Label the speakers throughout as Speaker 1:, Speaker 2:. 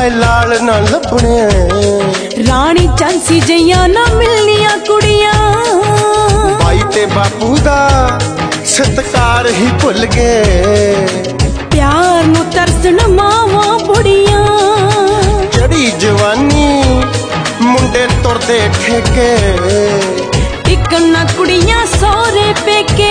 Speaker 1: हाय लाल ना लभने
Speaker 2: रानी झांसी जइयां ना मिलनियां कुड़ियां
Speaker 1: बाई ते बापू दा सत्कार ही भुल गए
Speaker 2: प्यार नू तरसन मावां बुढ़ियां
Speaker 1: जड़ी जवानी मुंडे तुरदे ठेके
Speaker 2: टिकना कुड़ियां सौरे पेके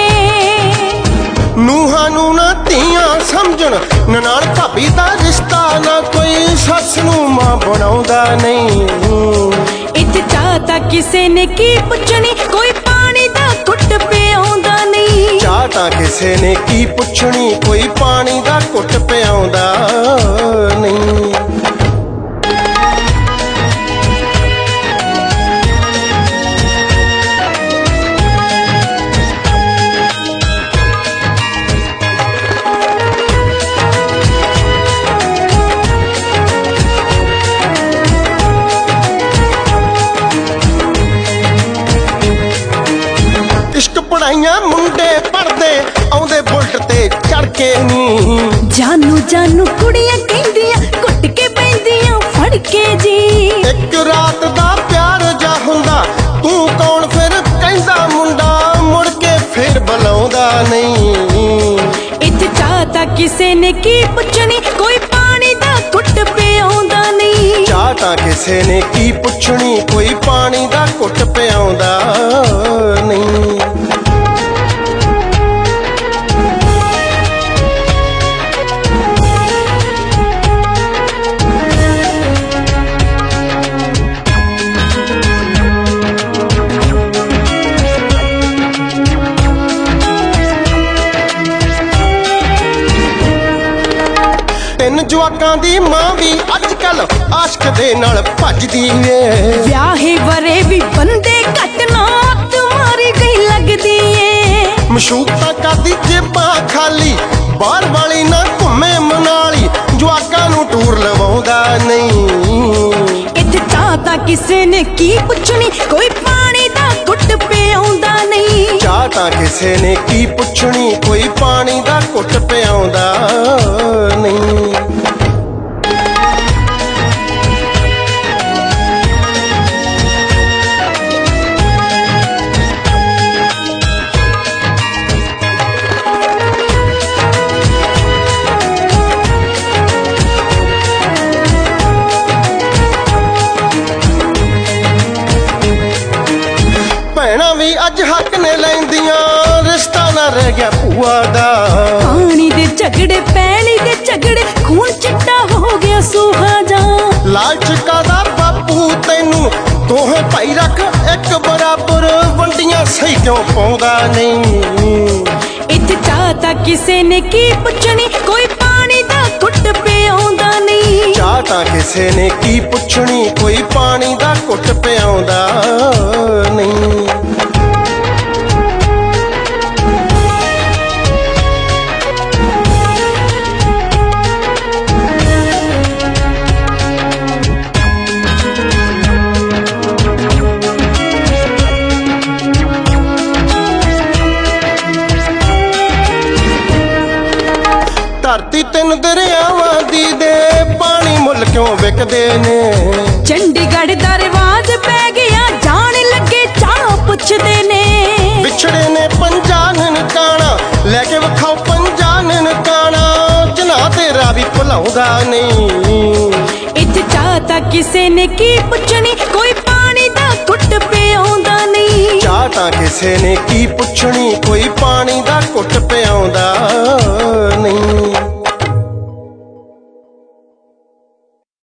Speaker 1: ਨੂਹਾਂ ਨੂੰ ਨਾ ਧੀਆਂ ਸਮਝਣ ਨਨਾਣ ਭਾਬੀ ਦਾ ਰਿਸ਼ਤਾ ਨਾ ਕੋਈ ਸੱਸ ਨੂੰ ਮਾਂ ਬਣਾਉਂਦਾ ਨਹੀਂ
Speaker 2: ਇੱਥੇ ਚਾਹ ਤਾਂ ਕਿਸੇ ਨੇ ਕੀ ਪੁੱਛਣੀ ਕੋਈ ਪਾਣੀ ਦਾ ਘੁੱਟ ਪਿਆਉਂਦਾ ਨਹੀਂ
Speaker 1: ਚਾਹ ਤਾਂ ਕਿਸੇ ਨੇ ਕੀ ਪੁੱਛਣੀ ਕੋਈ ਪਾਣੀ ਦਾ ਘੁੱਟ ਪਿਆਉਂਦਾ ਨਹੀਂ पढ़ाइयां मुंडे पढ़दे आउंदे बुलट ते चढ़ के नी
Speaker 2: जानू जानू कुड़ियां कहंदियां घुट के पैंदियां फड़ के जी
Speaker 1: एक रात दा प्यार जा हुंदा तू कौन फिर कहंदा मुंडा मुड़ के फिर बुलाउंदा नहीं
Speaker 2: इत्थे चाह तां किसे ने की पुछनी कोई पानी दा घुट पिआउंदा नहीं
Speaker 1: चाह तां किसे ने की पुछनी कोई पानी दा घुट पिआउंदा नहीं ਜਵਾਕਾਂ ਦੀ ਮਾਂ ਵੀ ਅੱਜ ਕੱਲ ਆਸ਼ਕ ਦੇ ਨਾਲ ਭੱਜਦੀ ਏ
Speaker 2: ਵਿਆਹੇ ਵਰੇ ਵੀ ਬੰਦੇ ਘੱਟ ਨਾ ਤੁਮਾਰੀ ਗਈ ਲੱਗਦੀ ਏ
Speaker 1: ਮਸ਼ੂਕਤਾ ਕਰਦੀ ਜੇਬਾਂ ਖਾਲੀ ਬਾਹਰ ਵਾਲੀ ਨਾ ਘੁੰਮੇ ਮਨਾਲੀ ਜਵਾਕਾਂ ਨੂੰ ਟੂਰ ਲਵਾਉਂਦਾ ਨਹੀਂ
Speaker 2: ਇੱਥੇ ਚਾਹ ਤਾਂ ਕਿਸੇ ਨੇ ਕੀ ਪੁੱਛਣੀ ਕੋਈ ਪਾਣੀ ਦਾ ਘੁੱਟ ਪਿਆਉਂਦਾ ਨਹੀਂ
Speaker 1: ਚਾਹ ਤਾਂ ਕਿਸੇ ਨੇ ਕੀ ਪੁੱਛਣੀ ਕੋਈ ਪਾਣੀ ਦਾ ਘੁੱਟ ਪਿਆਉਂਦਾ ਨਹੀਂ ਭੈਣਾਂ ਵੀ ਅੱਜ ਹੱਕ ਨੇ ਲੈਂਦੀਆਂ ਰਿਸ਼ਤਾ ਨਾ ਰਹਿ ਗਿਆ ਭੂਆ ਦਾ
Speaker 2: ਪਾਣੀ ਦੇ ਝਗੜੇ ਪੈਲੀ ਦੇ ਝਗੜੇ ਖੂਨ ਚਿੱਟਾ ਹੋ ਗਿਆ ਸੂਹਾ ਜਾ
Speaker 1: ਲਾਲਚ ਕਾਦਾ ਬਾਪੂ ਤੈਨੂੰ ਦੋਹੇ ਭਾਈ ਰੱਖ ਇੱਕ ਬਰਾਬਰ ਵੰਡੀਆਂ ਸਹੀ ਕਿਉਂ ਪਾਉਂਦਾ ਨਹੀਂ
Speaker 2: ਇੱਥੇ ਚਾਹ ਤਾਂ ਕਿਸੇ ਨੇ ਕੀ ਪੁੱਛਣੀ ਕੋਈ ਪਾਣੀ ਦਾ ਘੁੱਟ ਪਿਆਉਂਦਾ ਨਹੀਂ
Speaker 1: ਚਾਹ ਤਾਂ ਕਿਸੇ ਨੇ ਕੀ ਪੁੱਛਣੀ ਕੋਈ ਪਾਣੀ ਦਾ ਘੁੱਟ ਪਿਆਉਂਦਾ ਨਹੀਂ ਧਰਤੀ ਤਿੰਨ ਦਰਿਆਵਾਂ ਦੀ ਦੇ ਪਾਣੀ ਮੁੱਲ ਕਿਉਂ ਵਿਕਦੇ ਨੇ
Speaker 2: ਚੰਡੀਗੜ੍ਹ ਦਾ ਰਿਵਾਜ ਪੈ ਗਿਆ ਜਾਣ ਲੱਗੇ ਚਾਹ ਪੁੱਛਦੇ ਨੇ
Speaker 1: ਵਿਛੜੇ ਨੇ ਪੰਜਾਂ ਨਨਕਾਣਾ ਲੈ ਕੇ ਵਿਖਾਓ ਪੰਜਾਂ ਨਨਕਾਣਾ ਜਨਾ ਤੇਰਾ ਵੀ ਭੁਲਾਉਂਦਾ ਨਹੀਂ
Speaker 2: ਇੱਥੇ ਚਾਹ ਤਾਂ ਕਿਸੇ ਨੇ ਕੀ ਪੁੱਛਣੀ ਕੋਈ ਪਾਣੀ ਦਾ ਘੁੱਟ ਪਿਆਉਂਦਾ ਨਹੀਂ
Speaker 1: ਚਾਹ ਤਾਂ ਕਿਸੇ ਨੇ ਕੀ ਪੁੱਛਣੀ ਕੋਈ ਪਾਣੀ ਦਾ ਘੁੱਟ ਪਿਆਉਂਦਾ